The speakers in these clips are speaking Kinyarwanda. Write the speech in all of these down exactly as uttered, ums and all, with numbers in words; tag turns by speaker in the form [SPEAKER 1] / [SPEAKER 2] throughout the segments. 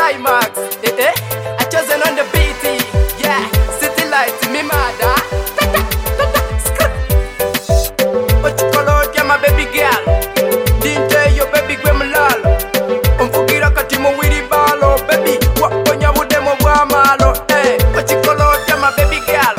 [SPEAKER 1] climax. Eh eh, I chosen on the beat. Yeah, city lights, me mother. What you call out, yeah, my baby girl. Dinte yo baby gwe mulalo. Umfugira kati mu wiri balo, baby. Waponya budemo bwa malo. Eh, what you call out, yeah, my baby girl.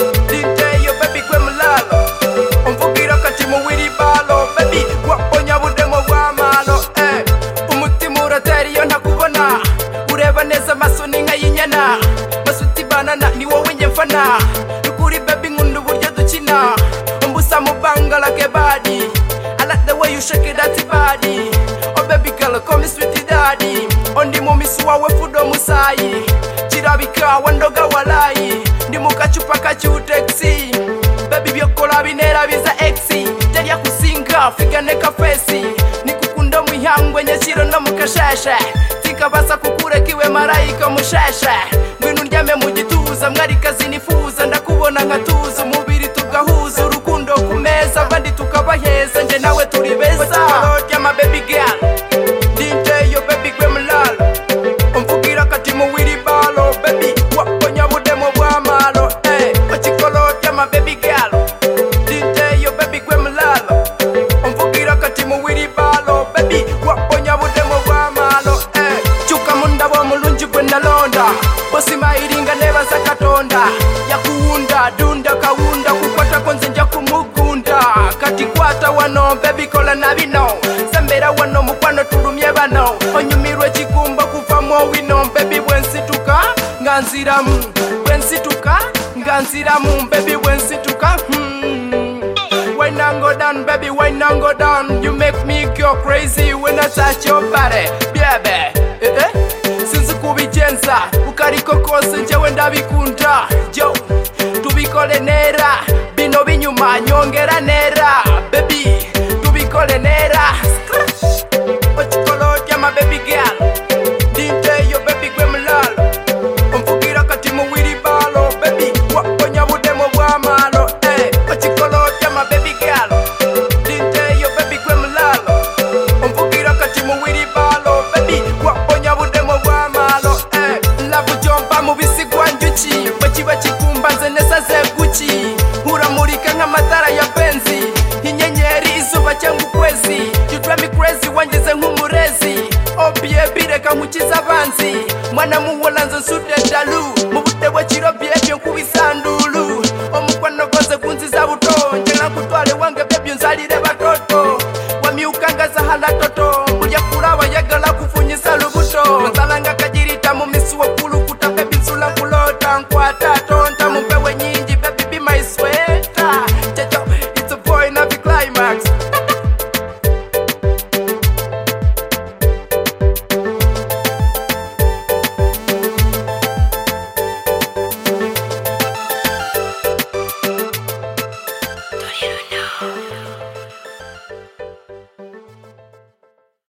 [SPEAKER 1] Dinte yo baby gwe mulalo. Umfugira kati mu wiri balo, baby. Waponya budemo bwa malo. Eh, umutima urateri yo ntakubona. Ureba neza maso ni nka yinyana. Masuti banana ni wowe nje mfana. Nukuri baby nkunda uburyo dukina. Umbusa mu banga like a body. I like the way you shake it that body. Oh baby girl, call me sweetie daddy. Ondi mumisi wawe fudo musayi. Chirabika wandoga walai. Ndi mukachupa kachu taxi. Baby byokola binera biza exi. Teria kusinga figa neka fesi. Nikukunda mwihangwe nyashiro no mukashasha. Tikabasa kukurekiwe marayika mushasha. Ngwino ndyame mu gituza mwari kazi nifuza ndakubona nkatuza umubiri tugahuza urukundo kumeza abandi tukabaheza nje nawe turi beza. Yeah, my baby girl. Dinte yo baby gwe mulalo. Umfugira kati mu wiri balo baby. Waponya budemo bwa malo. Eh, wachikolo yeah, my baby girl. Dinte yo baby gwe mulalo. Umfugira kati mu wiri balo baby. Waponya budemo bwa malo. Eh, chuka munda bo mulunji gwe nalonda. Bosi mairinga neba sakatonda. Yakuunda dunda kaunda kukwata konze nja kumugunda. Kati kwata wano baby kola nabino. Sembera wano mukwano tulumye bano. Onyumirwe chikumba kufamo wino baby bwensituka nganziramu. Bwensituka nganziramu baby bwensituka. Hmm. Wine and go down baby, wine and go down. You make me go crazy when I touch your body, baby. Eh eh. Sinzi kubigenza ukariko kose njewe ndabikunda. Yo, tubikole nera bino binyuma nyongera nera baby. Tubikole nera. What you call out, yeah, my baby girl. Dinte yo baby gwe mulalo. Umfugira kati mu wiri balo baby. Waponya budemo bwa malo. Eh, what you call out, yeah, my baby girl. Dinte yo baby gwe mulalo. Umfugira kati mu wiri balo baby. Waponya budemo bwa malo. Eh, love jomba mu bisigwa njuki. Bachiba chikumba nze nesaze guki. Uramurika nk'amatara ya benzi. Inyenyeri izuba cyangwa ukwezi. You drive me crazy wangize nk'umurezi. Obie bireka nkukiza abanzi. Mwana muwola nzo sude dalu. Mu bude bwa kirobye